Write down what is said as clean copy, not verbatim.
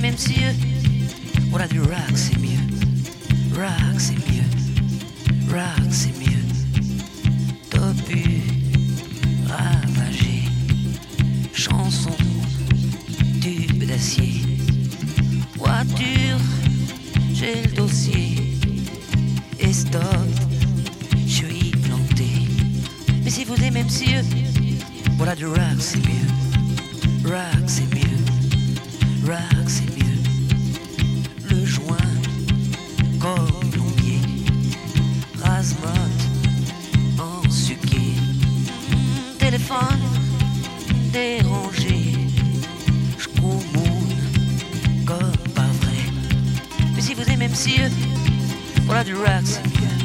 aimez monsieur, voilà du rock c'est mieux. Rock c'est mieux. Rock c'est mieux. Topu, ravagé, chanson, tube d'acier. Voiture, j'ai le dossier. Et stop, je suis planté. Mais si vous aimez monsieur, voilà du rock c'est mieux. Rock c'est mieux. Rock c'est mieux. Le joint, comme plombier. Rase-motte, en suquet. Téléphone, dérangé. J'commoune, comme pas vrai. Mais si vous aimez monsieur, voilà du rock c'est mieux.